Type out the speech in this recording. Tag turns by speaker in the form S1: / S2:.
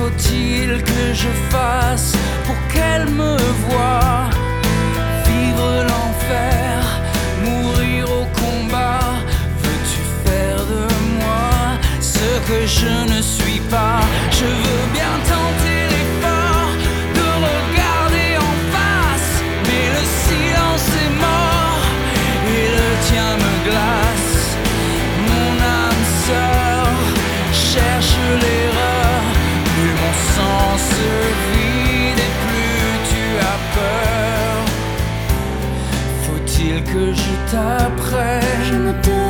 S1: faut-il que je fasse pour qu'elle me voie? Vivre l'enfer, mourir au combat. Veux-tu faire de moi ce que je ne suis pas? Je veux bien tenter l'effort de regarder en face, mais le silence est mort et le tien me glace. Mon âme sœur cherche l'erreur, plus mon sang se vide et plus tu as peur. Faut-il que je t'apprenne?
S2: Je me